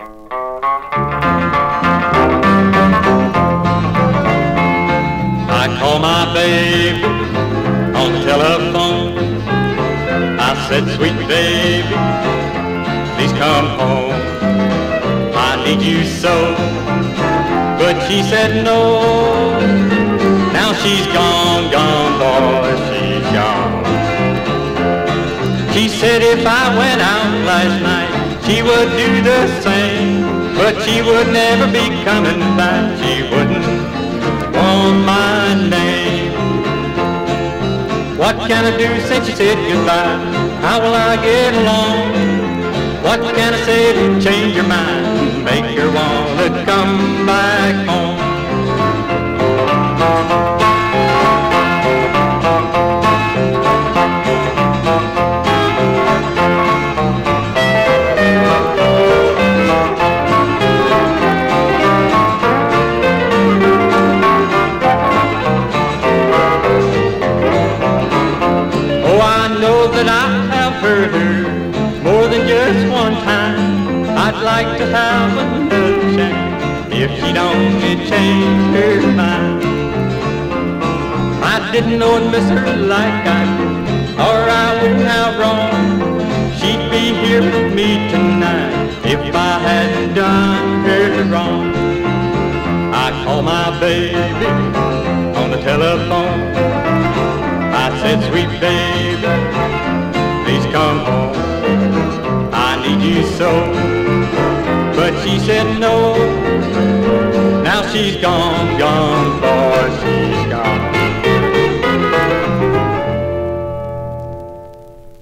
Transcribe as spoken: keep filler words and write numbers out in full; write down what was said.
I call my baby on the telephone. I said, sweet baby, please come home. I need you so. But she said no. Now she's gone, gone, boy, she's gone. She said if I went out last night, she would do the same. But she would never be coming back. She wouldn't want my name. What can I do since she said goodbye? How will I get along? What can I say to change your mind, make her want to come back home? Oh, I know that I have hurt her more than just one time. I'd like to have another chance if she'd only change her mind. I didn't know and miss her like I did, or I wouldn't have wrong. She'd be here with me tonight if I hadn't done her wrong. I called my baby on the telephone. I said, sweet baby, please come home. I need you so. But she said no. Now she's gone, gone.